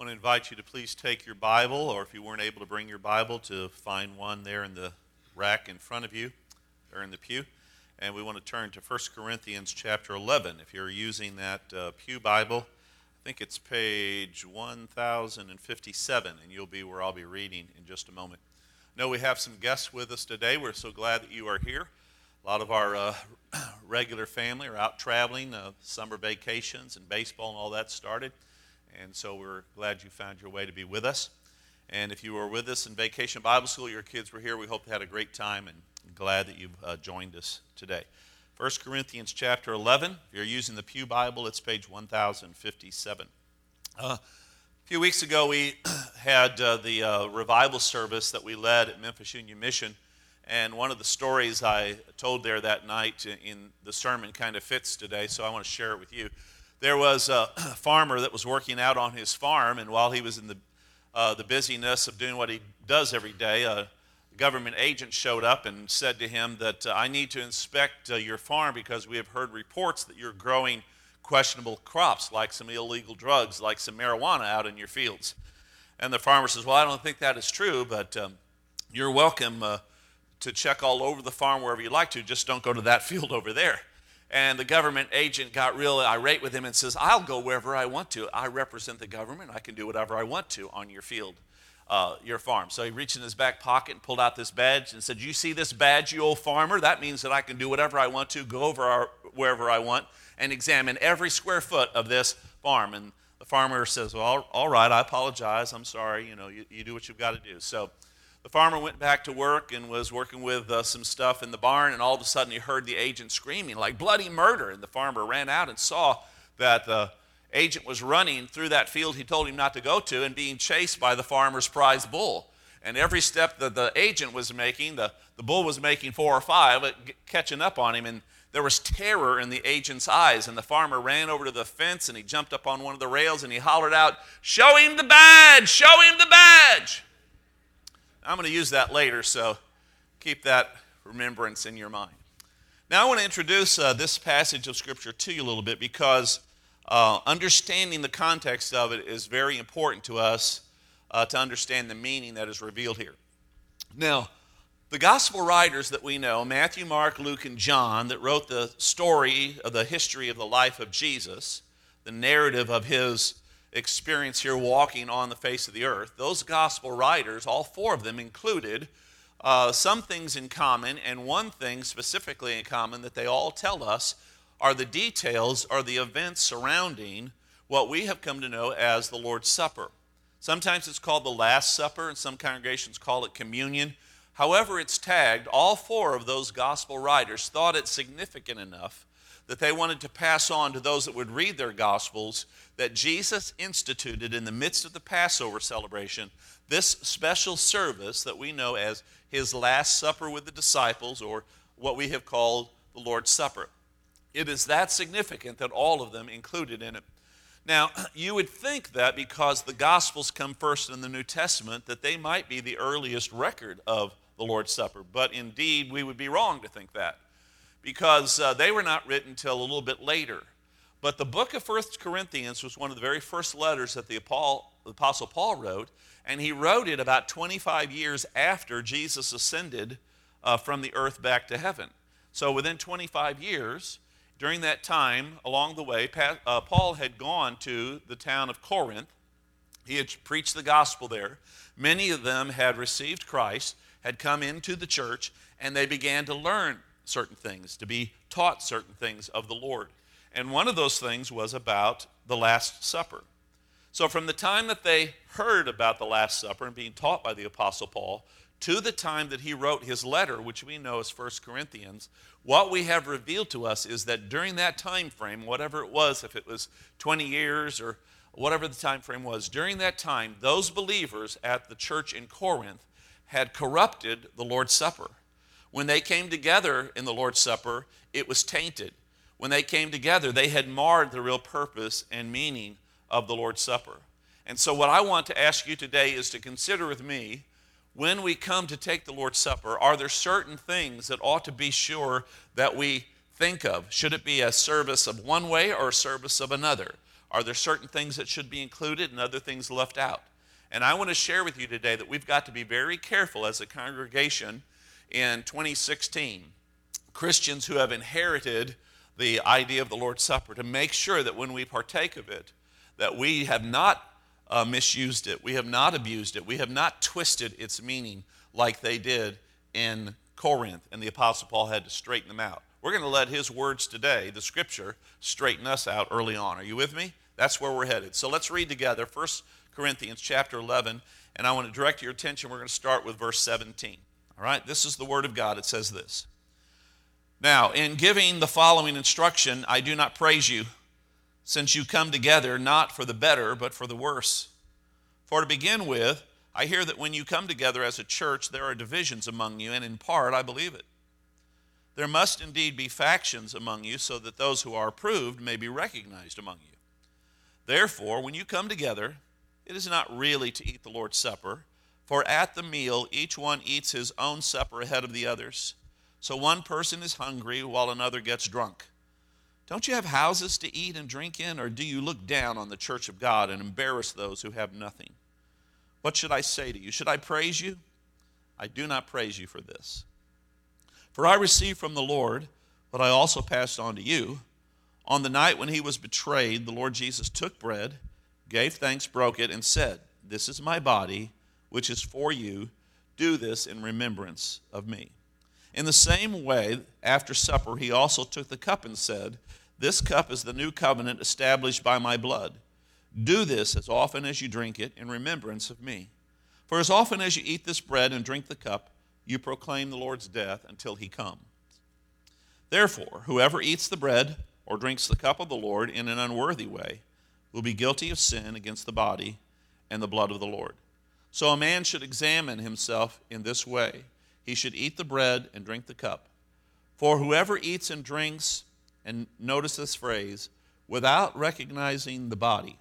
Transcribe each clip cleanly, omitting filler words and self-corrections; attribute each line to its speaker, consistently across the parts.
Speaker 1: want to invite you to please take your Bible, or if you weren't able to bring your Bible, to find one there in the rack in front of you, or in the pew. And we want to turn to 1 Corinthians chapter 11. If you're using that pew Bible, I think it's page 1057, and you'll be where I'll be reading in just a moment. I know we have some guests with us today. We're so glad that you are here. A lot of our regular family are out traveling, summer vacations and baseball and all that started. And so we're glad you found your way to be with us. And if you were with us in Vacation Bible School, your kids were here, we hope they had a great time and glad that you've joined us today. 1 Corinthians chapter 11. If you're using the Pew Bible, it's page 1057. A few weeks ago, we had the revival service that we led at Memphis Union Mission. And one of the stories I told there that night in the sermon kind of fits today, so I want to share it with you. There was a farmer that was working out on his farm, and while he was in the busyness of doing what he does every day, a government agent showed up and said to him that I need to inspect your farm because we have heard reports that you're growing questionable crops, like some illegal drugs, like some marijuana out in your fields. And the farmer says, well, I don't think that is true, but you're welcome to check all over the farm wherever you like to, just don't go to that field over there. And the government agent got real irate with him and says, I'll go wherever I want to. I represent the government. I can do whatever I want to on your field, your farm. So he reached in his back pocket and pulled out this badge and said, you see this badge, you old farmer? That means that I can do whatever I want to, go over wherever I want, and examine every square foot of this farm. And the farmer says, well, all right, I apologize. I'm sorry. You do what you've got to do. So the farmer went back to work and was working with some stuff in the barn, and all of a sudden he heard the agent screaming like bloody murder, and the farmer ran out and saw that the agent was running through that field he told him not to go to and being chased by the farmer's prize bull. And every step that the agent was making, the bull was making 4 or 5, catching up on him, and there was terror in the agent's eyes, and the farmer ran over to the fence and he jumped up on one of the rails and he hollered out, show him the badge, show him the badge. I'm going to use that later, so keep that remembrance in your mind. Now I want to introduce this passage of Scripture to you a little bit because understanding the context of it is very important to us to understand the meaning that is revealed here. Now, the gospel writers that we know, Matthew, Mark, Luke, and John, that wrote the story of the history of the life of Jesus, the narrative of his experience here walking on the face of the earth, those gospel writers, all 4 of them included some things in common, and one thing specifically in common that they all tell us are the details or the events surrounding what we have come to know as the Lord's Supper. Sometimes it's called the Last Supper, and some congregations call it communion. However it's tagged, all 4 of those gospel writers thought it significant enough that they wanted to pass on to those that would read their Gospels that Jesus instituted in the midst of the Passover celebration this special service that we know as his Last Supper with the disciples, or what we have called the Lord's Supper. It is that significant that all of them included in it. Now, you would think that because the Gospels come first in the New Testament, that they might be the earliest record of the Lord's Supper, but indeed we would be wrong to think that, because they were not written until a little bit later. But the book of 1 Corinthians was one of the very first letters that the Apostle Paul wrote, and he wrote it about 25 years after Jesus ascended from the earth back to heaven. So within 25 years, during that time, along the way, Paul had gone to the town of Corinth. He had preached the gospel there. Many of them had received Christ, had come into the church, and they began to learn certain things, to be taught certain things of the Lord. And one of those things was about the Last Supper. So from the time that they heard about the Last Supper and being taught by the Apostle Paul to the time that he wrote his letter, which we know as 1 Corinthians, what we have revealed to us is that during that time frame, whatever it was, if it was 20 years or whatever the time frame was, during that time, those believers at the church in Corinth had corrupted the Lord's Supper. When they came together in the Lord's Supper, it was tainted. When they came together, they had marred the real purpose and meaning of the Lord's Supper. And so what I want to ask you today is to consider with me, when we come to take the Lord's Supper, are there certain things that ought to be sure that we think of? Should it be a service of one way or a service of another? Are there certain things that should be included and other things left out? And I want to share with you today that we've got to be very careful as a congregation in 2016, Christians who have inherited the idea of the Lord's Supper, to make sure that when we partake of it, that we have not misused it, we have not abused it, we have not twisted its meaning like they did in Corinth, and the Apostle Paul had to straighten them out. We're going to let his words today, the Scripture, straighten us out early on. Are you with me? That's where we're headed. So let's read together 1 Corinthians chapter 11, and I want to direct your attention. We're going to start with verse 17. All right, this is the Word of God. It says this. Now, in giving the following instruction, I do not praise you, since you come together not for the better, but for the worse. For to begin with, I hear that when you come together as a church, there are divisions among you, and in part I believe it. There must indeed be factions among you, so that those who are approved may be recognized among you. Therefore, when you come together, it is not really to eat the Lord's Supper, for at the meal each one eats his own supper ahead of the others. So one person is hungry while another gets drunk. Don't you have houses to eat and drink in, or do you look down on the church of God and embarrass those who have nothing? What should I say to you? Should I praise you? I do not praise you for this. For I received from the Lord what I also passed on to you. On the night when he was betrayed, the Lord Jesus took bread, gave thanks, broke it, and said, "This is my body, which is for you. Do this in remembrance of me." In the same way, after supper, he also took the cup and said, "This cup is the new covenant established by my blood. Do this as often as you drink it in remembrance of me. For as often as you eat this bread and drink the cup, you proclaim the Lord's death until he comes. Therefore, whoever eats the bread or drinks the cup of the Lord in an unworthy way will be guilty of sin against the body and the blood of the Lord. So a man should examine himself in this way. He should eat the bread and drink the cup. For whoever eats and drinks," and notice this phrase, "without recognizing the body,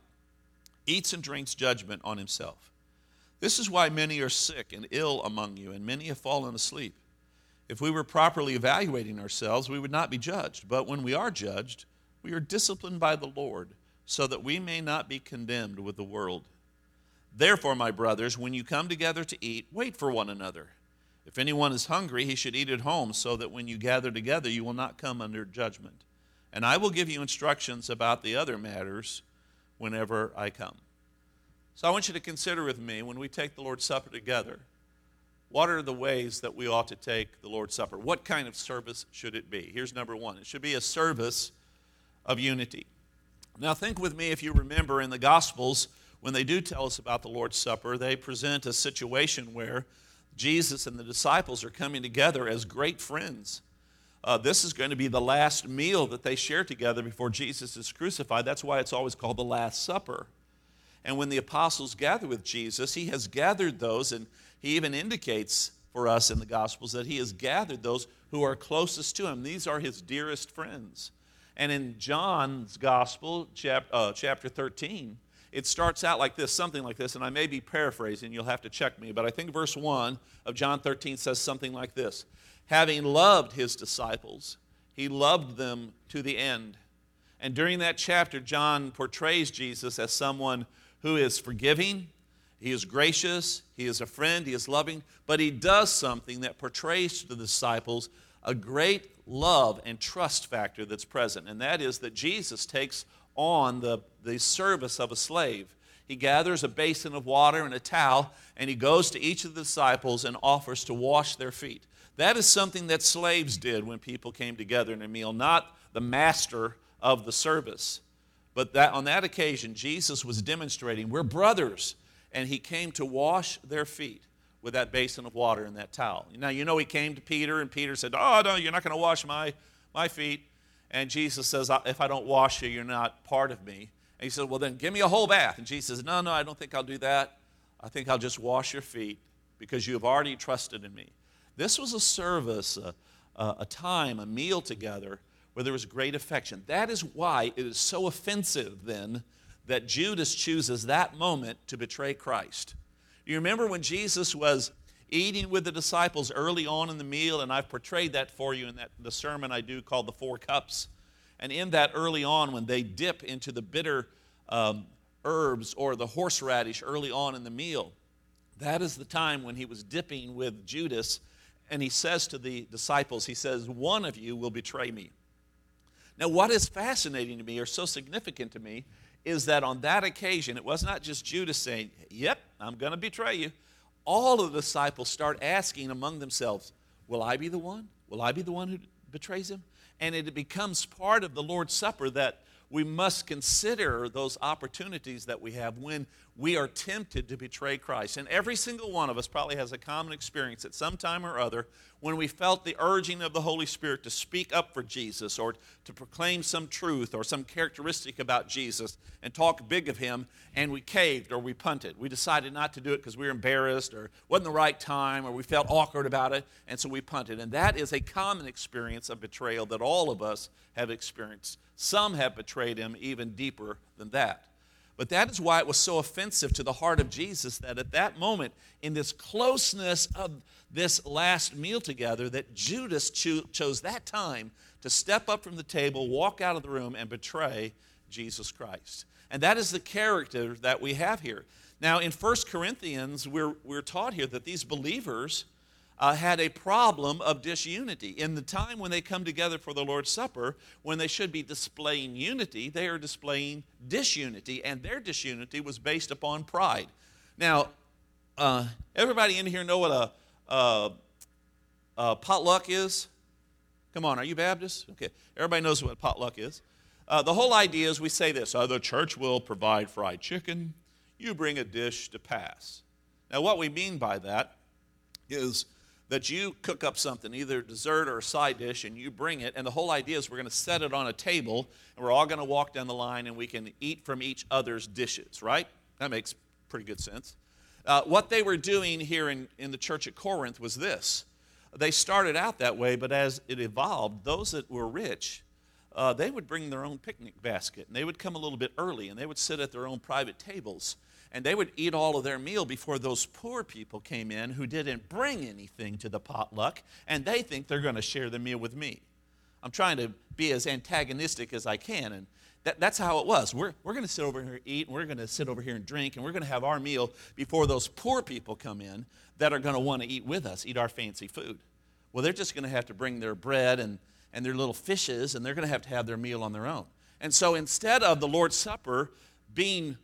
Speaker 1: eats and drinks judgment on himself. This is why many are sick and ill among you, and many have fallen asleep. If we were properly evaluating ourselves, we would not be judged. But when we are judged, we are disciplined by the Lord, so that we may not be condemned with the world. Therefore, my brothers, when you come together to eat, wait for one another. If anyone is hungry, he should eat at home, so that when you gather together, you will not come under judgment. And I will give you instructions about the other matters whenever I come." So I want you to consider with me, when we take the Lord's Supper together, what are the ways that we ought to take the Lord's Supper? What kind of service should it be? Here's number one. It should be a service of unity. Now think with me, if you remember in the Gospels, when they do tell us about the Lord's Supper, they present a situation where Jesus and the disciples are coming together as great friends. This is going to be the last meal that they share together before Jesus is crucified. That's why it's always called the Last Supper. And when the apostles gather with Jesus, he has gathered those, and he even indicates for us in the Gospels that he has gathered those who are closest to him. These are his dearest friends. And in John's Gospel, chapter 13, it starts out like this, something like this, and I may be paraphrasing, you'll have to check me, but I think verse 1 of John 13 says something like this. Having loved his disciples, he loved them to the end. And during that chapter, John portrays Jesus as someone who is forgiving, he is gracious, he is a friend, he is loving, but he does something that portrays to the disciples a great love and trust factor that's present, and that is that Jesus takes on the service of a slave. He gathers a basin of water and a towel, and he goes to each of the disciples and offers to wash their feet. That is something that slaves did when people came together in a meal, not the master of the service. But that on that occasion, Jesus was demonstrating, we're brothers, and he came to wash their feet with that basin of water and that towel. Now, you know he came to Peter, and Peter said, "Oh, no, you're not going to wash my feet." And Jesus says, "If I don't wash you, you're not part of me." And he said, "Well, then give me a whole bath." And Jesus says, No, I don't think I'll do that. I think I'll just wash your feet because you have already trusted in me." This was a service, a time, a meal together where there was great affection. That is why it is so offensive then that Judas chooses that moment to betray Christ. You remember when Jesus was eating with the disciples early on in the meal, and I've portrayed that for you in the sermon I do called The Four Cups. And in that early on, when they dip into the bitter
Speaker 2: herbs or the horseradish early on in the meal. That is the time when he was dipping with Judas, and he says to the disciples, he says, one of you will betray me. Now, what is fascinating to me or so significant to me is that on that occasion, it was not just Judas saying, yep, I'm going to betray you. All of the disciples start asking among themselves, will I be the one? Will I be the one who betrays him? And it becomes part of the Lord's Supper that we must consider those opportunities that we have when we are tempted to betray Christ. And every single one of us probably has a common experience at some time or other when we felt the urging of the Holy Spirit to speak up for Jesus or to proclaim some truth or some characteristic about Jesus and talk big of him, and we caved or we punted. We decided not to do it because we were embarrassed or wasn't the right time or we felt awkward about it, and so we punted. And that is a common experience of betrayal that all of us have experienced. Some have betrayed him even deeper than that. But that is why it was so offensive to the heart of Jesus that at that moment, in this closeness of this last meal together, that Judas chose that time to step up from the table, walk out of the room, and betray Jesus Christ. And that is the character that we have here. Now, in 1 Corinthians, we're taught here that these believers had a problem of disunity. In the time when they come together for the Lord's Supper, when they should be displaying unity, they are displaying disunity, and their disunity was based upon pride. Now, everybody in here know what a potluck is? Come on, are you Baptist? Okay, everybody knows what potluck is. The whole idea is we say this, the church will provide fried chicken, you bring a dish to pass. Now, what we mean by that is that you cook up something, either dessert or a side dish, and you bring it, and the whole idea is we're going to set it on a table, and we're all going to walk down the line, and we can eat from each other's dishes, right? That makes pretty good sense. What they were doing here in the church at Corinth was this. They started out that way, but as it evolved, those that were rich, they would bring their own picnic basket, and they would come a little bit early, and they would sit at their own private tables, and they would eat all of their meal before those poor people came in who didn't bring anything to the potluck, and they think they're going to share the meal with me. I'm trying to be as antagonistic as I can, and that's how it was. We're going to sit over here and eat, and we're going to sit over here and drink, and we're going to have our meal before those poor people come in that are going to want to eat with us, eat our fancy food. Well, they're just going to have to bring their bread and their little fishes, and they're going to have their meal on their own. And so instead of the Lord's Supper being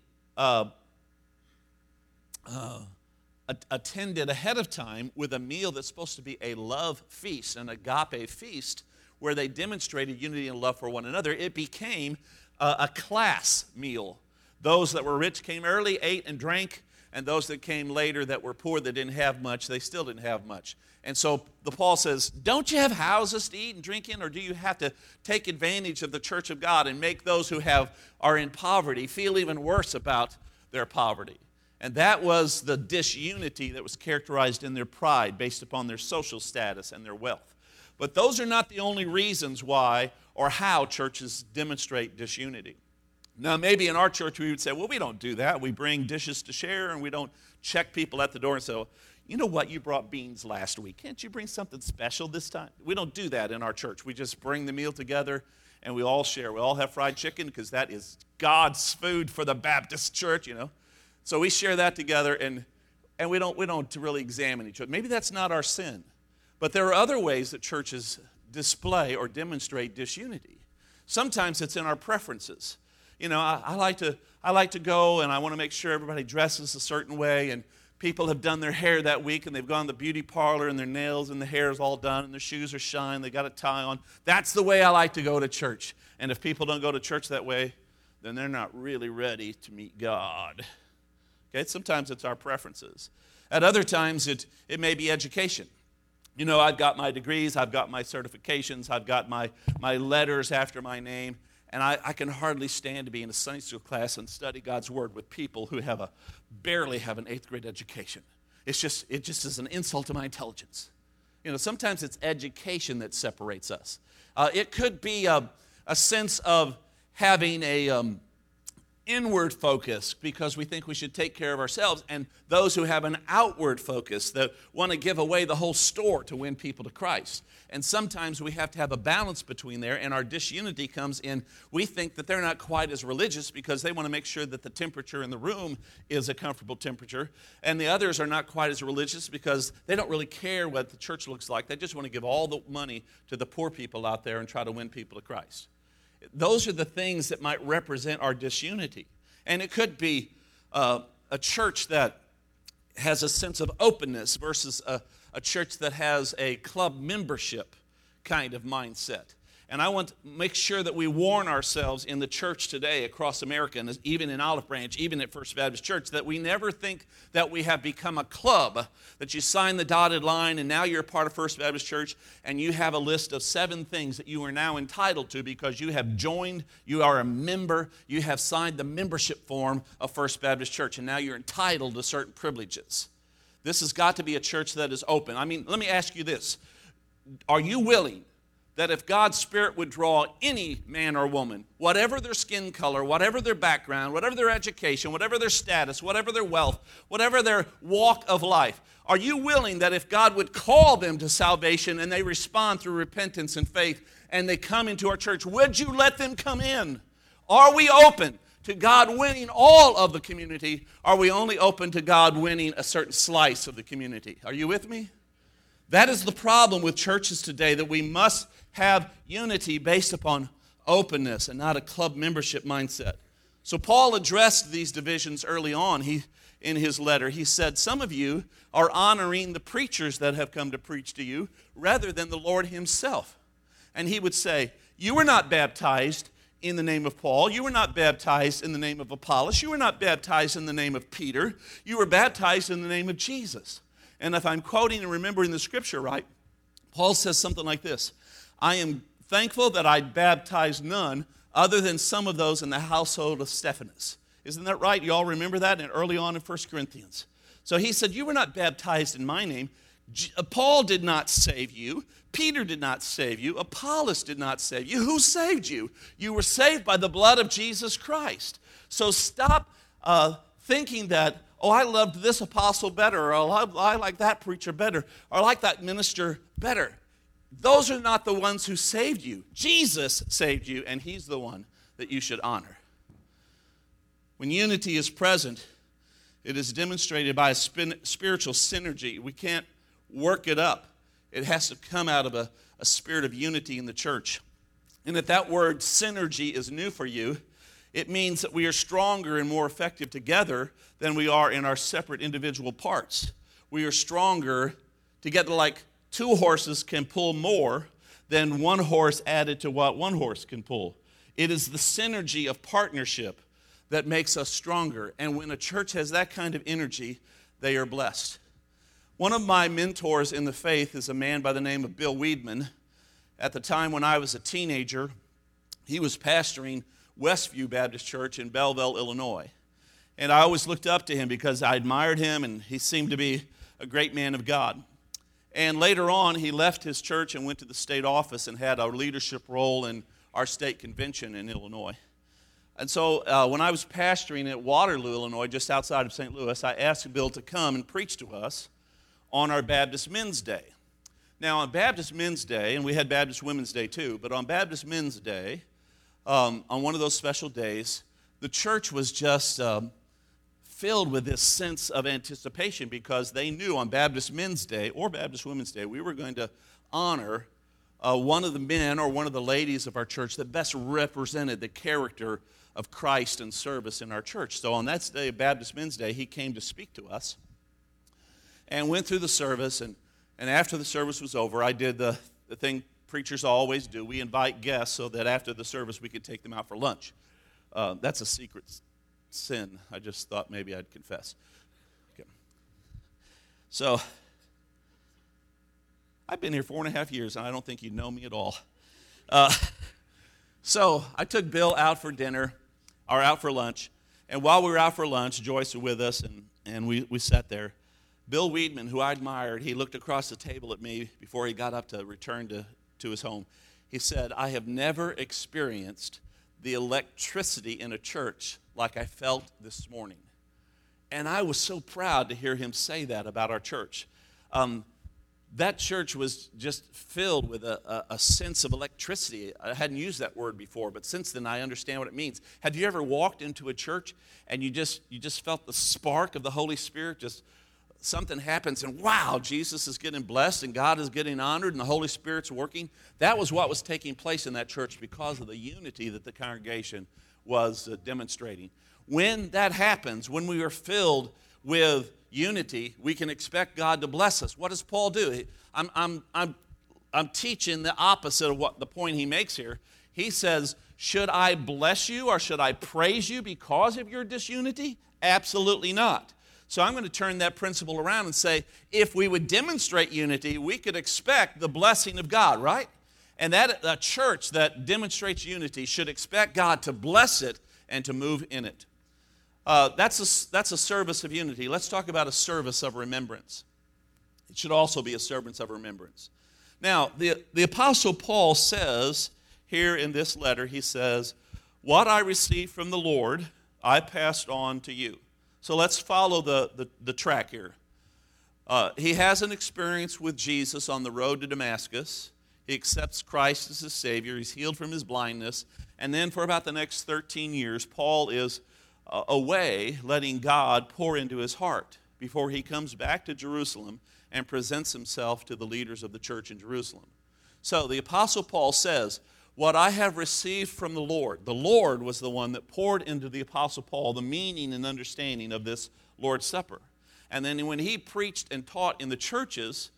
Speaker 2: attended ahead of time with a meal that's supposed to be a love feast, an agape feast, where they demonstrated unity and love for one another, it became a class meal. Those that were rich came early, ate and drank, and those that came later that were poor, that didn't have much, they still didn't have much. And so Paul says, don't you have houses to eat and drink in, or do you have to take advantage of the church of God and make those who are in poverty feel even worse about their poverty? And that was the disunity that was characterized in their pride based upon their social status and their wealth. But those are not the only reasons why or how churches demonstrate disunity. Now, maybe in our church we would say, well, we don't do that. We bring dishes to share, and we don't check people at the door and say, well, you know what, you brought beans last week. Can't you bring something special this time? We don't do that in our church. We just bring the meal together, and we all share. We all have fried chicken because that is God's food for the Baptist church, you know. So we share that together, and we don't really examine each other. Maybe that's not our sin. But there are other ways that churches display or demonstrate disunity. Sometimes it's in our preferences. You know, I like to go, and I want to make sure everybody dresses a certain way, and people have done their hair that week, and they've gone to the beauty parlor, and their nails and the hair is all done, and their shoes are shined, they got a tie on. That's the way I like to go to church. And if people don't go to church that way, then they're not really ready to meet God. Okay, sometimes it's our preferences. At other times, it may be education. You know, I've got my degrees, I've got my certifications, I've got my letters after my name, and I can hardly stand to be in a Sunday school class and study God's Word with people who barely have an 8th grade education. It just is an insult to my intelligence. You know, sometimes it's education that separates us. It could be a sense of having inward focus because we think we should take care of ourselves, and those who have an outward focus that want to give away the whole store to win people to Christ. And sometimes we have to have a balance between there, and our disunity comes in. We think that they're not quite as religious because they want to make sure that the temperature in the room is a comfortable temperature, and the others are not quite as religious because they don't really care what the church looks like. They just want to give all the money to the poor people out there and try to win people to Christ. Those are the things that might represent our disunity. And it could be a church that has a sense of openness versus a church that has a club membership kind of mindset. And I want to make sure that we warn ourselves in the church today across America, and even in Olive Branch, even at First Baptist Church, that we never think that we have become a club, that you sign the dotted line and now you're a part of First Baptist Church and you have a list of 7 things that you are now entitled to because you have joined, you are a member, you have signed the membership form of First Baptist Church, and now you're entitled to certain privileges. This has got to be a church that is open. I mean, let me ask you this. Are you willing that if God's Spirit would draw any man or woman, whatever their skin color, whatever their background, whatever their education, whatever their status, whatever their wealth, whatever their walk of life, are you willing that if God would call them to salvation and they respond through repentance and faith and they come into our church, would you let them come in? Are we open to God winning all of the community? Are we only open to God winning a certain slice of the community? Are you with me? That is the problem with churches today, that we must have unity based upon openness and not a club membership mindset. So Paul addressed these divisions early on. In his letter, he said, some of you are honoring the preachers that have come to preach to you rather than the Lord himself. And he would say, you were not baptized in the name of Paul. You were not baptized in the name of Apollos. You were not baptized in the name of Peter. You were baptized in the name of Jesus. And if I'm quoting and remembering the scripture right, Paul says something like this: I am thankful that I baptized none other than some of those in the household of Stephanas. Isn't that right? You all remember that early on in 1 Corinthians. So he said, you were not baptized in my name. Paul did not save you. Peter did not save you. Apollos did not save you. Who saved you? You were saved by the blood of Jesus Christ. So stop thinking that, oh, I loved this apostle better, or I like that preacher better, or I like that minister better. Those are not the ones who saved you. Jesus saved you, and he's the one that you should honor. When unity is present, it is demonstrated by a spiritual synergy. We can't work it up. It has to come out of a spirit of unity in the church. And if that word synergy is new for you, it means that we are stronger and more effective together than we are in our separate individual parts. We are stronger together, like 2 horses can pull more than 1 horse added to what 1 horse can pull. It is the synergy of partnership that makes us stronger. And when a church has that kind of energy, they are blessed. One of my mentors in the faith is a man by the name of Bill Weedman. At the time when I was a teenager, he was pastoring Westview Baptist Church in Belleville, Illinois. And I always looked up to him because I admired him, and he seemed to be a great man of God. And later on, he left his church and went to the state office and had a leadership role in our state convention in Illinois. And so when I was pastoring at Waterloo, Illinois, just outside of St. Louis, I asked Bill to come and preach to us on our Baptist Men's Day. Now, on Baptist Men's Day, and we had Baptist Women's Day too, but on Baptist Men's Day, on one of those special days, the church was just filled with this sense of anticipation because they knew on Baptist Men's Day or Baptist Women's Day, we were going to honor one of the men or one of the ladies of our church that best represented the character of Christ and service in our church. So on that day, Baptist Men's Day, he came to speak to us and went through the service. And after the service was over, I did the thing preachers always do. We invite guests so that after the service, we could take them out for lunch. That's a secret sin. I just thought maybe I'd confess. Okay. So I've been here 4.5 years, and I don't think you know me at all. So I took Bill out for dinner, or out for lunch, and while we were out for lunch, Joyce was with us, and we sat there. Bill Weedman, who I admired, he looked across the table at me before he got up to return to his home. He said, I have never experienced the electricity in a church like I felt this morning. And I was so proud to hear him say that about our church. That church was just filled with a sense of electricity. I hadn't used that word before, but since then I understand what it means. Have you ever walked into a church and you just felt the spark of the Holy Spirit? Just something happens and wow, Jesus is getting blessed and God is getting honored and the Holy Spirit's working. That was what was taking place in that church because of the unity that the congregation was demonstrating. When that happens, when we are filled with unity, we can expect God to bless us. What does Paul do? I'm teaching the opposite of what the point he makes here. He says, should I bless you or should I praise you because of your disunity? Absolutely not. So I'm going to turn that principle around and say, if we would demonstrate unity, we could expect the blessing of God, right? And that a church that demonstrates unity should expect God to bless it and to move in it. That's a service of unity. Let's talk about a service of remembrance. It should also be a service of remembrance. Now, the Apostle Paul says here in this letter, he says, what I received from the Lord, I passed on to you. So let's follow the track here. He has an experience with Jesus on the road to Damascus. He accepts Christ as his Savior. He's healed from his blindness. And then for about the next 13 years, Paul is away, letting God pour into his heart before he comes back to Jerusalem and presents himself to the leaders of the church in Jerusalem. So the Apostle Paul says, what I have received from the Lord was the one that poured into the Apostle Paul the meaning and understanding of this Lord's Supper. And then when he preached and taught in the churches,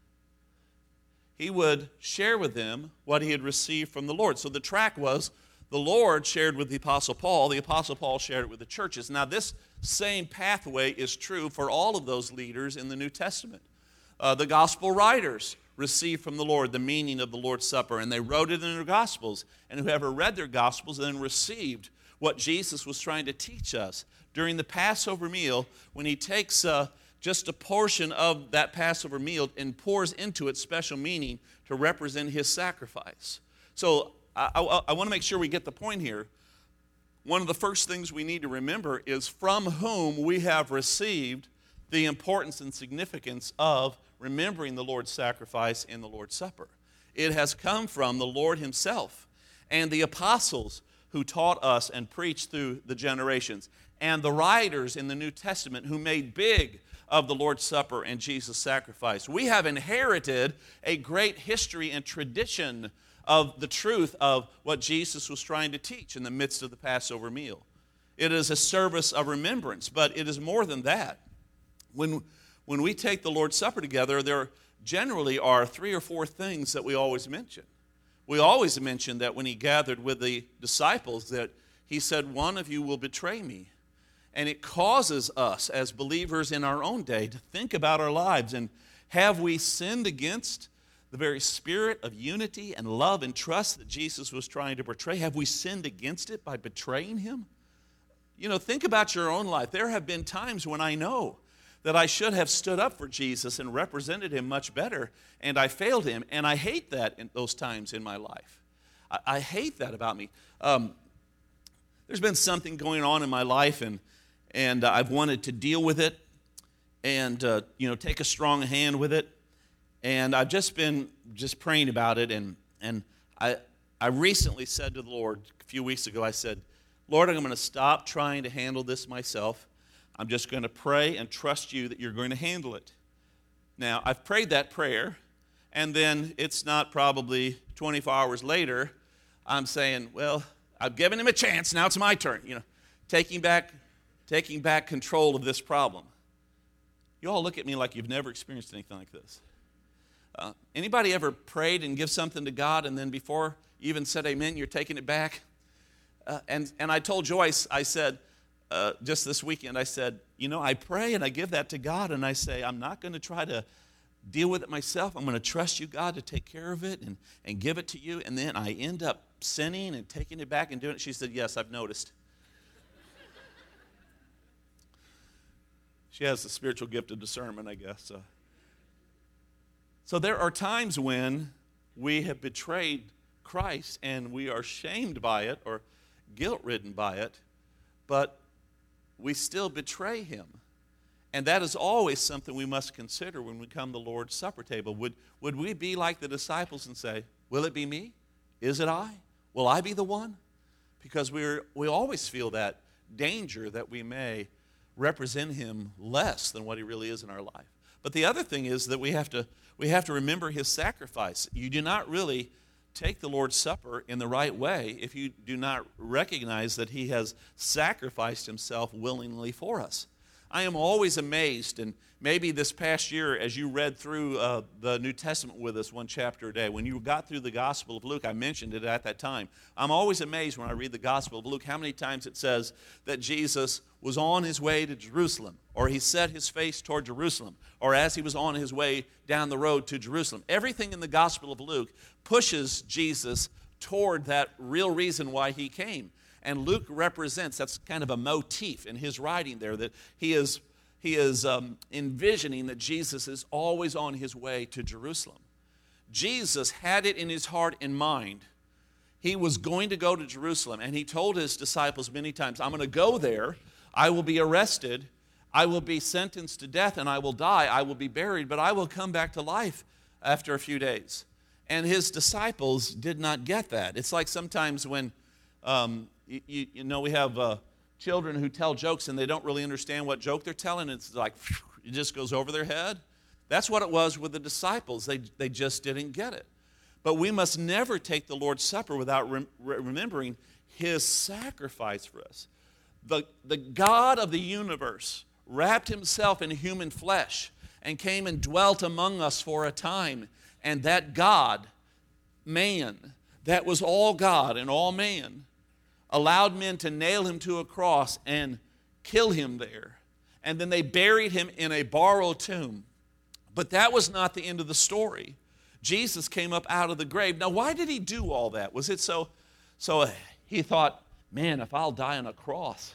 Speaker 2: he would share with them what he had received from the Lord. So the track was, the Lord shared with the Apostle Paul shared it with the churches. Now this same pathway is true for all of those leaders in the New Testament. The gospel writers received from the Lord the meaning of the Lord's Supper, and they wrote it in their gospels. And whoever read their gospels then received what Jesus was trying to teach us. During the Passover meal, when he takes just a portion of that Passover meal and pours into it special meaning to represent his sacrifice. So I want to make sure we get the point here. One of the first things we need to remember is from whom we have received the importance and significance of remembering the Lord's sacrifice in the Lord's Supper. It has come from the Lord himself and the apostles who taught us and preached through the generations, and the writers in the New Testament who made big of the Lord's Supper and Jesus' sacrifice. We have inherited a great history and tradition of the truth of what Jesus was trying to teach in the midst of the Passover meal. It is a service of remembrance, but it is more than that. When we take the Lord's Supper together, there generally are 3 or 4 things that we always mention. We always mention that when he gathered with the disciples that he said, one of you will betray me. And it causes us as believers in our own day to think about our lives and have we sinned against the very spirit of unity and love and trust that Jesus was trying to portray? Have we sinned against it by betraying him? You know, think about your own life. There have been times when I know that I should have stood up for Jesus and represented him much better, and I failed him, and I hate that in those times in my life. I hate that about me. There's been something going on in my life, and I've wanted to deal with it and take a strong hand with it. And I've just been praying about it, and I recently said to the Lord a few weeks ago, I said, Lord, I'm going to stop trying to handle this myself. I'm just going to pray and trust you that you're going to handle it. Now, I've prayed that prayer, and then it's not probably 24 hours later, I'm saying, well, I've given him a chance, now it's my turn. Taking back control of this problem. You all look at me like you've never experienced anything like this. Anybody ever prayed and give something to God, and then before you even said amen, you're taking it back? And I told Joyce, I said, just this weekend, I said, I pray and I give that to God, and I say, I'm not going to try to deal with it myself. I'm going to trust you, God, to take care of it and give it to you. And then I end up sinning and taking it back and doing it. She said, yes, I've noticed. She has the spiritual gift of discernment, I guess. So there are times when we have betrayed Christ and we are shamed by it or guilt-ridden by it. but we still betray him. And that is always something we must consider when we come to the Lord's Supper table. Would we be like the disciples and say, will it be me? Is it I? Will I be the one? Because we always feel that danger that we may represent him less than what he really is in our life. But the other thing is that we have to remember his sacrifice. You do not really take the Lord's Supper in the right way if you do not recognize that he has sacrificed himself willingly for us. I am always amazed, and maybe this past year as you read through the New Testament with us one chapter a day, when you got through the Gospel of Luke, I mentioned it at that time. I'm always amazed when I read the Gospel of Luke how many times it says that Jesus was on his way to Jerusalem, or he set his face toward Jerusalem, or as he was on his way down the road to Jerusalem. Everything in the Gospel of Luke pushes Jesus toward that real reason why he came. And Luke represents, that's kind of a motif in his writing there, that he is envisioning that Jesus is always on his way to Jerusalem. Jesus had it in his heart and mind. He was going to go to Jerusalem, and he told his disciples many times, I'm going to go there, I will be arrested, I will be sentenced to death, and I will die, I will be buried, but I will come back to life after a few days. And his disciples did not get that. It's like sometimes when you know, we have children who tell jokes and they don't really understand what joke they're telling. It's like, it just goes over their head. That's what it was with the disciples. They just didn't get it. But we must never take the Lord's Supper without remembering his sacrifice for us. The God of the universe wrapped himself in human flesh and came and dwelt among us for a time. And that God, man, that was all God and all man, allowed men to nail him to a cross and kill him there. And then they buried him in a borrowed tomb. But that was not the end of the story. Jesus came up out of the grave. Now, why did he do all that? Was it so he thought, man, if I'll die on a cross,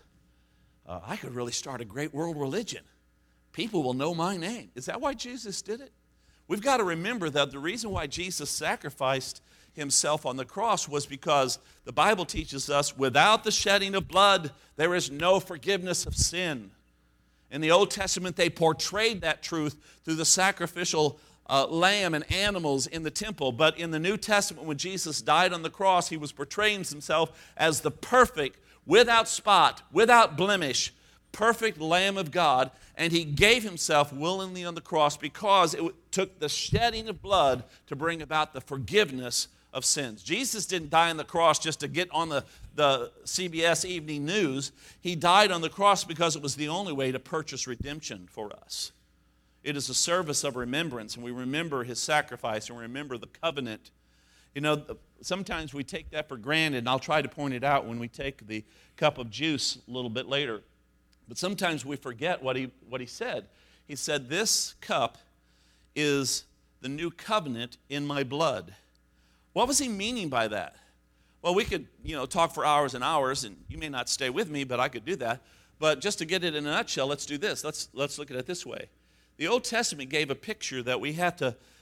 Speaker 2: I could really start a great world religion. People will know my name. Is that why Jesus did it? We've got to remember that the reason why Jesus sacrificed himself on the cross was because the Bible teaches us without the shedding of blood, there is no forgiveness of sin. In the Old Testament, they portrayed that truth through the sacrificial lamb and animals in the temple. But in the New Testament, when Jesus died on the cross, he was portraying himself as the perfect, without spot, without blemish, perfect Lamb of God, and he gave himself willingly on the cross because it took the shedding of blood to bring about the forgiveness of sins. Jesus didn't die on the cross just to get on the CBS Evening News. He died on the cross because it was the only way to purchase redemption for us. It is a service of remembrance, and we remember his sacrifice, and we remember the covenant. You know, sometimes we take that for granted, and I'll try to point it out when we take the cup of juice a little bit later. But sometimes we forget what he said. He said, this cup is the new covenant in my blood. What was he meaning by that? Well, we could, talk for hours and hours, and you may not stay with me, but I could do that. But just to get it in a nutshell, let's do this. Let's look at it this way. The Old Testament gave a picture that we had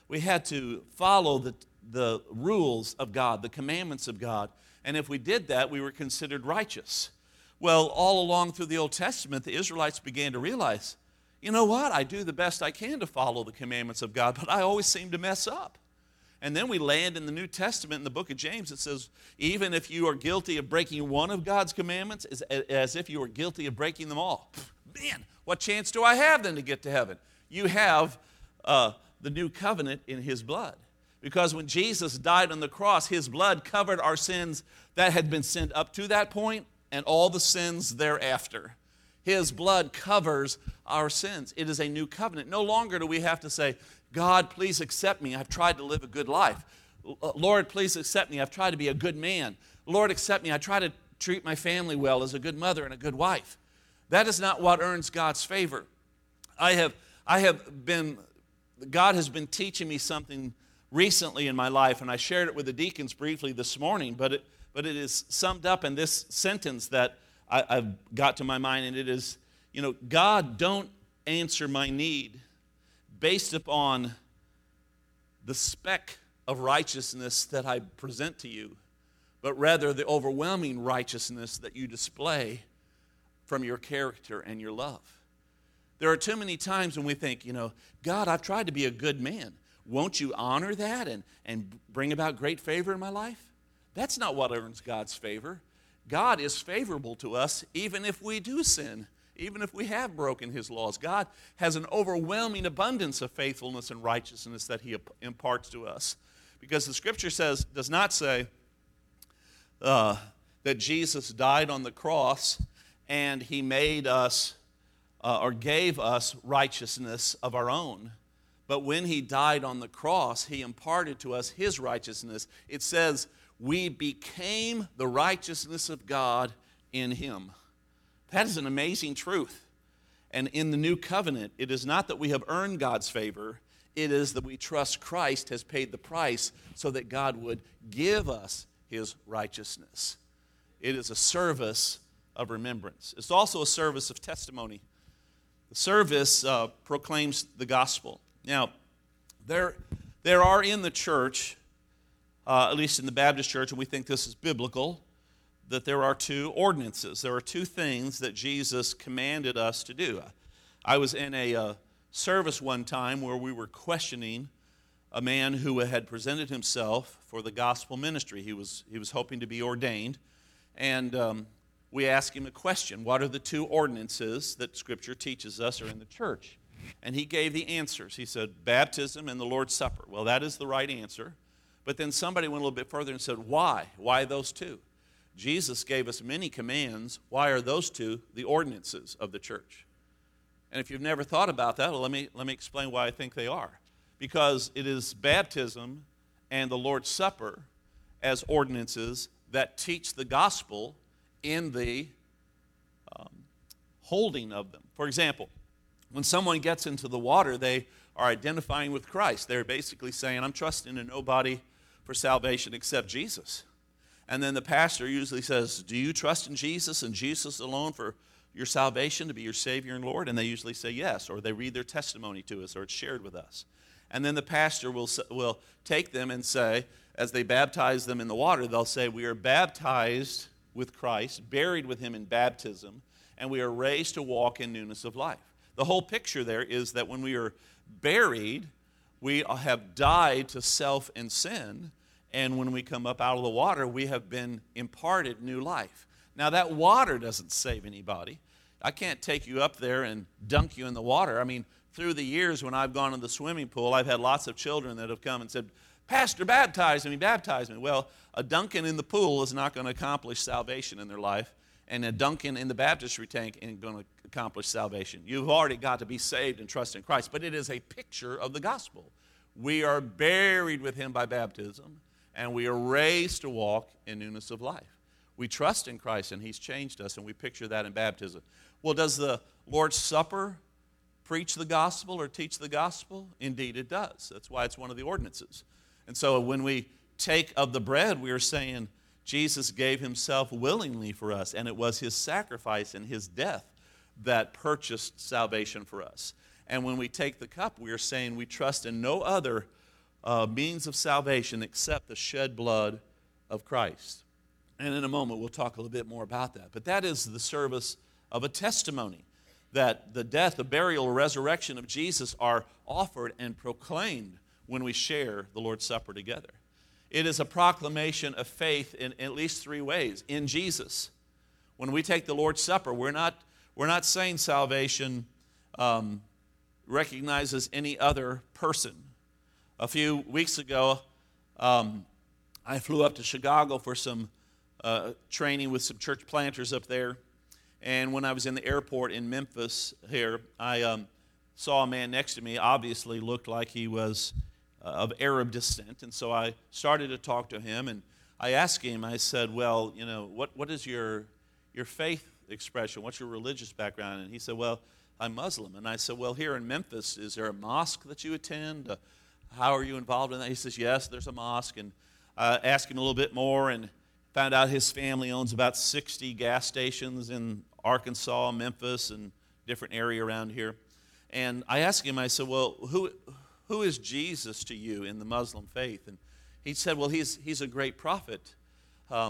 Speaker 2: to follow the rules of God, the commandments of God. And if we did that, we were considered righteous. Well, all along through the Old Testament, the Israelites began to realize, you know what? I do the best I can to follow the commandments of God, but I always seem to mess up. And then we land in the New Testament in the book of James. It says, even if you are guilty of breaking one of God's commandments, it's as if you are guilty of breaking them all. Man, what chance do I have then to get to heaven? You have the new covenant in his blood. Because when Jesus died on the cross, his blood covered our sins that had been sinned up to that point and all the sins thereafter. His blood covers our sins. It is a new covenant. No longer do we have to say, God, please accept me. I've tried to live a good life. Lord, please accept me. I've tried to be a good man. Lord, accept me. I try to treat my family well as a good mother and a good wife. That is not what earns God's favor. God has been teaching me something recently in my life, and I shared it with the deacons briefly this morning, but it is summed up in this sentence that I've got to my mind, and it is, God, don't answer my need based upon the speck of righteousness that I present to you, but rather the overwhelming righteousness that you display from your character and your love. There are too many times when we think, God, I've tried to be a good man. Won't you honor that and bring about great favor in my life? That's not what earns God's favor. God is favorable to us even if we do sin, even if we have broken his laws. God has an overwhelming abundance of faithfulness and righteousness that he imparts to us. Because the scripture does not say that Jesus died on the cross and he made us or gave us righteousness of our own. But when he died on the cross, he imparted to us his righteousness. It says, we became the righteousness of God in him. That is an amazing truth. And in the new covenant, it is not that we have earned God's favor. It is that we trust Christ has paid the price so that God would give us his righteousness. It is a service of remembrance. It's also a service of testimony. The service proclaims the gospel. Now, there are in the church, at least in the Baptist church, and we think this is biblical, that there are two ordinances. There are two things that Jesus commanded us to do. I was in a service one time where we were questioning a man who had presented himself for the gospel ministry. He was hoping to be ordained, and we asked him a question. What are the two ordinances that Scripture teaches us are in the church? And he gave the answers. He said, baptism and the Lord's Supper. Well, that is the right answer. But then somebody went a little bit further and said, why? Why those two? Jesus gave us many commands. Why are those two the ordinances of the church? And if you've never thought about that, well, let me explain why I think they are. Because it is baptism and the Lord's Supper as ordinances that teach the gospel in the holding of them. For example, when someone gets into the water, they are identifying with Christ. They're basically saying, I'm trusting in nobody for salvation except Jesus. And then the pastor usually says, do you trust in Jesus and Jesus alone for your salvation to be your Savior and Lord? And they usually say yes, or they read their testimony to us, or it's shared with us. And then the pastor will take them and say, as they baptize them in the water, they'll say, we are baptized with Christ, buried with him in baptism, and we are raised to walk in newness of life. The whole picture there is that when we are buried, we have died to self and sin, and when we come up out of the water, we have been imparted new life. Now, that water doesn't save anybody. I can't take you up there and dunk you in the water. I mean, through the years when I've gone to the swimming pool, I've had lots of children that have come and said, Pastor, baptize me, baptize me. Well, a dunking in the pool is not going to accomplish salvation in their life, and a dunking in the baptistry tank ain't going to accomplish salvation. You've already got to be saved and trust in Christ, but it is a picture of the gospel. We are buried with him by baptism, and we are raised to walk in newness of life. We trust in Christ, and he's changed us, and we picture that in baptism. Well, does the Lord's Supper preach the gospel or teach the gospel? Indeed, it does. That's why it's one of the ordinances. And so when we take of the bread, we are saying Jesus gave himself willingly for us, and it was his sacrifice and his death that purchased salvation for us. And when we take the cup, we are saying we trust in no other means of salvation except the shed blood of Christ. And in a moment, we'll talk a little bit more about that. But that is the service of a testimony, that the death, the burial, resurrection of Jesus are offered and proclaimed when we share the Lord's Supper together. It is a proclamation of faith in at least three ways. In Jesus, when we take the Lord's Supper, we're not saying salvation recognizes any other person. A few weeks ago, I flew up to Chicago for some training with some church planters up there. And when I was in the airport in Memphis here, I saw a man next to me, obviously looked like he was of Arab descent. And so I started to talk to him, and I asked him, I said, well, what is your faith expression? What's your religious background? And he said, well, I'm Muslim. And I said, well, here in Memphis, is there a mosque that you attend? How are you involved in that? He says, yes, there's a mosque. And I asked him a little bit more and found out his family owns about 60 gas stations in Arkansas, Memphis, and different area around here. And I asked him, I said, well, who is Jesus to you in the Muslim faith? And he said, well, he's a great prophet.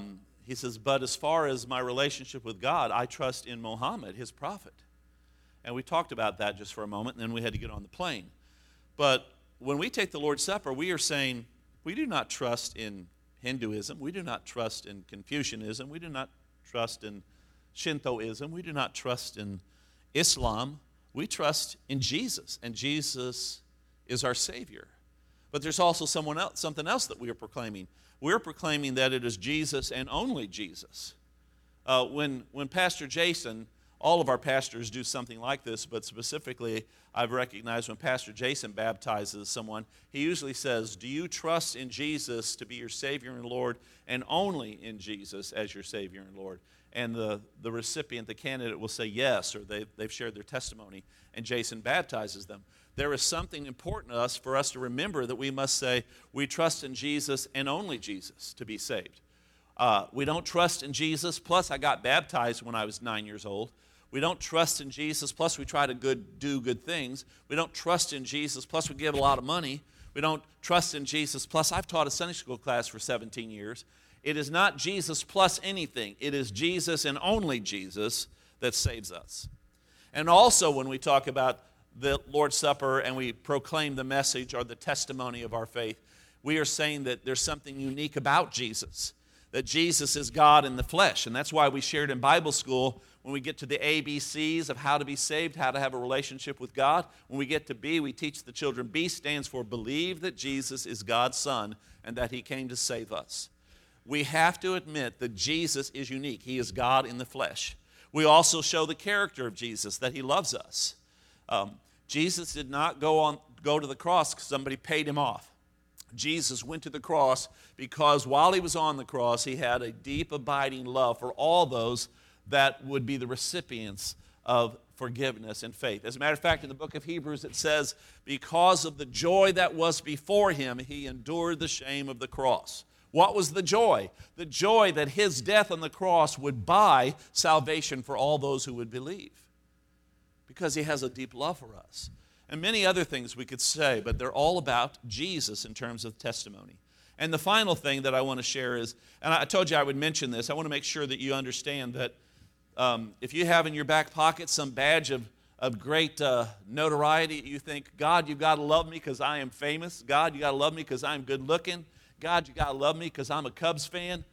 Speaker 2: he says, but as far as my relationship with God, I trust in Muhammad, his prophet. And we talked about that just for a moment, and then we had to get on the plane. But when we take the Lord's Supper, we are saying we do not trust in Hinduism. We do not trust in Confucianism. We do not trust in Shintoism. We do not trust in Islam. We trust in Jesus, and Jesus is our Savior. But there's also something else that we are proclaiming. We're proclaiming that it is Jesus and only Jesus. When Pastor Jason, all of our pastors do something like this, but specifically I've recognized when Pastor Jason baptizes someone, he usually says, do you trust in Jesus to be your Savior and Lord, and only in Jesus as your Savior and Lord? And the recipient, the candidate, will say yes, or they've shared their testimony, and Jason baptizes them. There is something important to us for us to remember that we must say, we trust in Jesus and only Jesus to be saved. We don't trust in Jesus, plus I got baptized when I was 9 years old. We don't trust in Jesus, plus we try to do good things. We don't trust in Jesus, plus we give a lot of money. We don't trust in Jesus, plus I've taught a Sunday school class for 17 years. It is not Jesus plus anything. It is Jesus and only Jesus that saves us. And also when we talk about the Lord's Supper and we proclaim the message or the testimony of our faith, we are saying that there's something unique about Jesus, that Jesus is God in the flesh. And that's why we shared in Bible school when we get to the ABCs of how to be saved, how to have a relationship with God. When we get to B, we teach the children. B stands for believe that Jesus is God's Son and that He came to save us. We have to admit that Jesus is unique. He is God in the flesh. We also show the character of Jesus, that He loves us. Jesus did not go to the cross because somebody paid Him off. Jesus went to the cross because while He was on the cross, He had a deep, abiding love for all those that would be the recipients of forgiveness and faith. As a matter of fact, in the book of Hebrews, it says, because of the joy that was before Him, He endured the shame of the cross. What was the joy? The joy that His death on the cross would buy salvation for all those who would believe, because He has a deep love for us. And many other things we could say, but they're all about Jesus in terms of testimony. And the final thing that I want to share is, and I told you I would mention this, I want to make sure that you understand that if you have in your back pocket some badge of great notoriety, you think, God, you've got to love me because I am famous. God, you got to love me because I'm good looking. God, you got to love me because I'm a Cubs fan.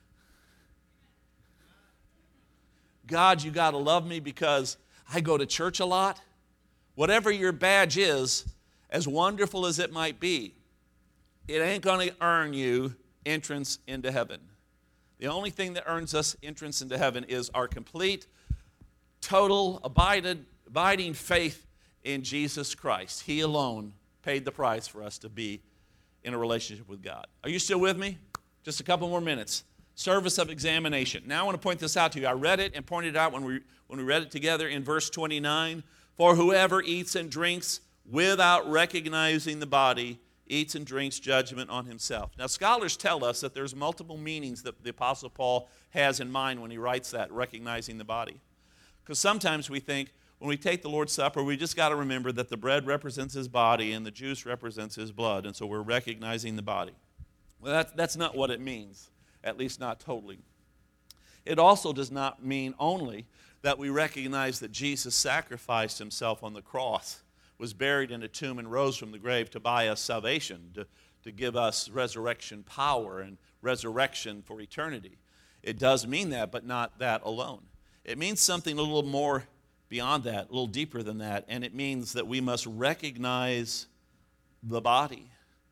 Speaker 2: God, you got to love me because I go to church a lot. Whatever your badge is, as wonderful as it might be, it ain't going to earn you entrance into heaven. The only thing that earns us entrance into heaven is our complete, total, abiding faith in Jesus Christ. He alone paid the price for us to be in a relationship with God. Are you still with me? Just a couple more minutes. Service of examination. Now I want to point this out to you. I read it and pointed it out when we read it together in verse 29. For whoever eats and drinks without recognizing the body eats and drinks judgment on himself. Now scholars tell us that there's multiple meanings that the Apostle Paul has in mind when he writes that, recognizing the body. Because sometimes we think when we take the Lord's Supper, we just got to remember that the bread represents His body and the juice represents His blood, and so we're recognizing the body. Well, that's not what it means, at least not totally. It also does not mean only that we recognize that Jesus sacrificed Himself on the cross, was buried in a tomb, and rose from the grave to buy us salvation, to give us resurrection power and resurrection for eternity. It does mean that, but not that alone. It means something a little more beyond that, a little deeper than that, and it means that we must recognize the body.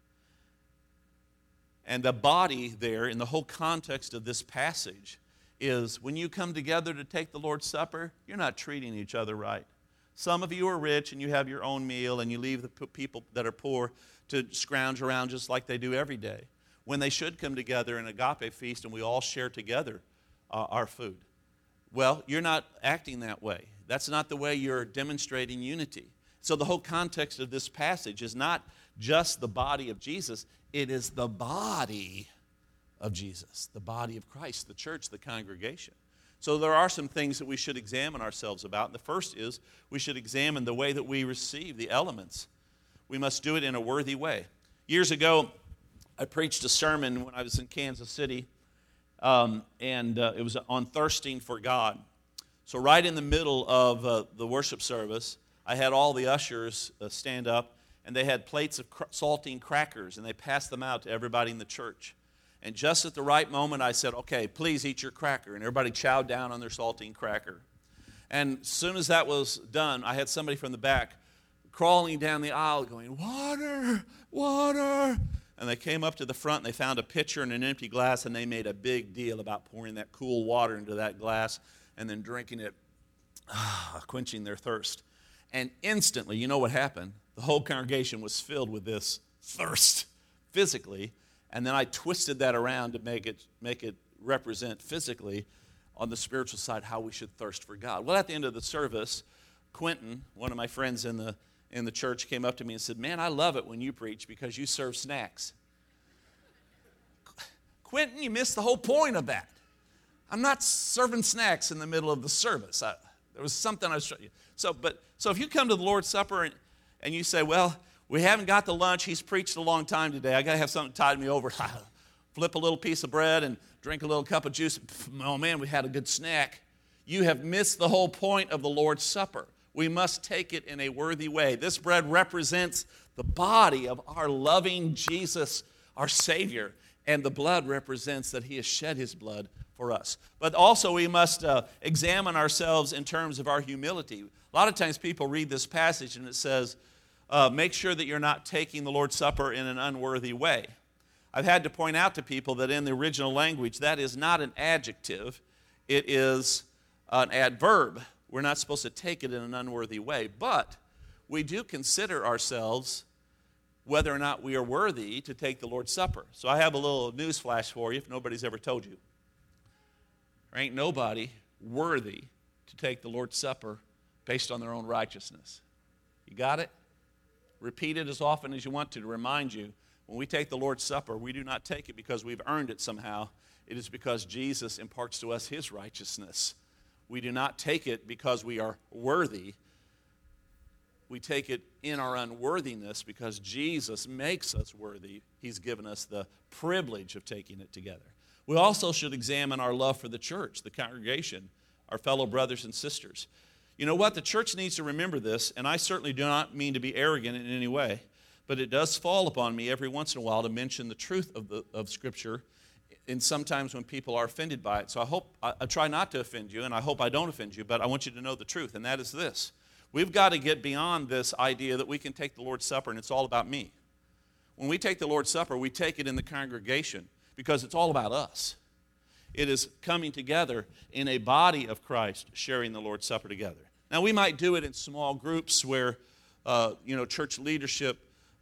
Speaker 2: And the body there, in the whole context of this passage, is when you come together to take the Lord's Supper, you're not treating each other right. Some of you are rich and you have your own meal and you leave the people that are poor to scrounge around just like they do every day, when they should come together in agape feast and we all share together our food. Well, you're not acting that way. That's not the way you're demonstrating unity. So the whole context of this passage is not just the body of Jesus, it is the body of Jesus, the body of Christ, the church, the congregation. So there are some things that we should examine ourselves about. And the first is we should examine the way that we receive the elements. We must do it in a worthy way. Years ago, I preached a sermon when I was in Kansas City. It was on thirsting for God. So right in the middle of the worship service, I had all the ushers stand up, and they had plates of saltine crackers, and they passed them out to everybody in the church. And just at the right moment, I said, okay, please eat your cracker. And everybody chowed down on their saltine cracker. And as soon as that was done, I had somebody from the back crawling down the aisle going, water, water. And they came up to the front, and they found a pitcher and an empty glass, and they made a big deal about pouring that cool water into that glass and then drinking it, quenching their thirst. And instantly, you know what happened? The whole congregation was filled with this thirst physically. And then I twisted that around to make it represent physically on the spiritual side how we should thirst for God. Well, at the end of the service, Quentin, one of my friends in the church, came up to me and said, man, I love it when you preach because you serve snacks. Quentin, you missed the whole point of that. I'm not serving snacks in the middle of the service. There was something I was trying. So if you come to the Lord's Supper and you say, well, we haven't got the lunch. He's preached a long time today. I got to have something to tide me over. Flip a little piece of bread and drink a little cup of juice. Oh, man, we had a good snack. You have missed the whole point of the Lord's Supper. We must take it in a worthy way. This bread represents the body of our loving Jesus, our Savior, and the blood represents that He has shed His blood for us. But also we must examine ourselves in terms of our humility. A lot of times people read this passage and it says, make sure that you're not taking the Lord's Supper in an unworthy way. I've had to point out to people that in the original language, that is not an adjective. It is an adverb. We're not supposed to take it in an unworthy way. But we do consider ourselves whether or not we are worthy to take the Lord's Supper. So I have a little news flash for you if nobody's ever told you. There ain't nobody worthy to take the Lord's Supper based on their own righteousness. You got it? Repeat it as often as you want to remind you, when we take the Lord's Supper, we do not take it because we've earned it somehow. It is because Jesus imparts to us His righteousness. We do not take it because we are worthy. We take it in our unworthiness because Jesus makes us worthy. He's given us the privilege of taking it together. We also should examine our love for the church, the congregation, our fellow brothers and sisters. You know what? The church needs to remember this, and I certainly do not mean to be arrogant in any way, but it does fall upon me every once in a while to mention the truth of Scripture, and sometimes when people are offended by it. So I try not to offend you, and I hope I don't offend you, but I want you to know the truth, and that is this. We've got to get beyond this idea that we can take the Lord's Supper and it's all about me. When we take the Lord's Supper, we take it in the congregation because it's all about us. It is coming together in a body of Christ, sharing the Lord's Supper together. Now, we might do it in small groups where, church leadership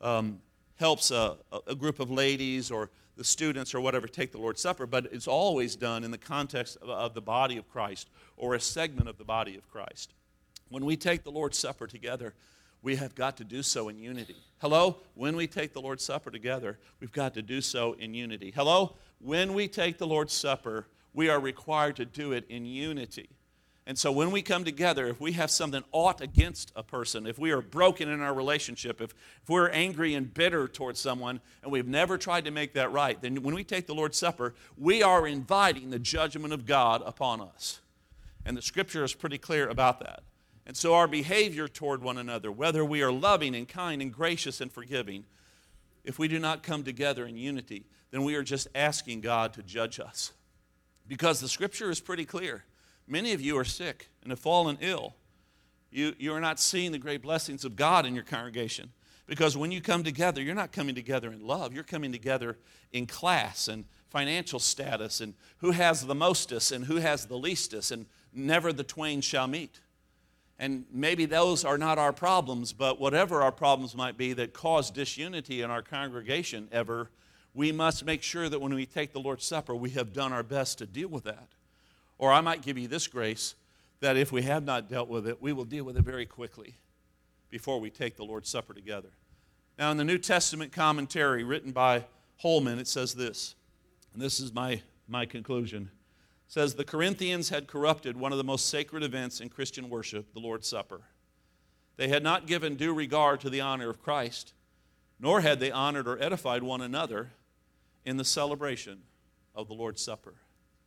Speaker 2: helps a group of ladies or the students or whatever take the Lord's Supper, but it's always done in the context of the body of Christ or a segment of the body of Christ. When we take the Lord's Supper together, we have got to do so in unity. Hello? When we take the Lord's Supper together, we've got to do so in unity. Hello? When we take the Lord's Supper, we are required to do it in unity. And so when we come together, if we have something aught against a person, if we are broken in our relationship, if we're angry and bitter towards someone and we've never tried to make that right, then when we take the Lord's Supper, we are inviting the judgment of God upon us. And the Scripture is pretty clear about that. And so our behavior toward one another, whether we are loving and kind and gracious and forgiving, if we do not come together in unity, then we are just asking God to judge us. Because the Scripture is pretty clear. Many of you are sick and have fallen ill. You are not seeing the great blessings of God in your congregation. Because when you come together, you're not coming together in love. You're coming together in class and financial status and who has the mostest and who has the leastest, and never the twain shall meet. And maybe those are not our problems, but whatever our problems might be that cause disunity in our congregation ever, we must make sure that when we take the Lord's Supper, we have done our best to deal with that. Or I might give you this grace, that if we have not dealt with it, we will deal with it very quickly before we take the Lord's Supper together. Now, in the New Testament commentary written by Holman, it says this, and this is my conclusion. It says, the Corinthians had corrupted one of the most sacred events in Christian worship, the Lord's Supper. They had not given due regard to the honor of Christ, nor had they honored or edified one another in the celebration of the Lord's Supper.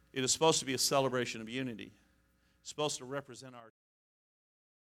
Speaker 2: It is supposed to be a celebration of unity. It's supposed to represent our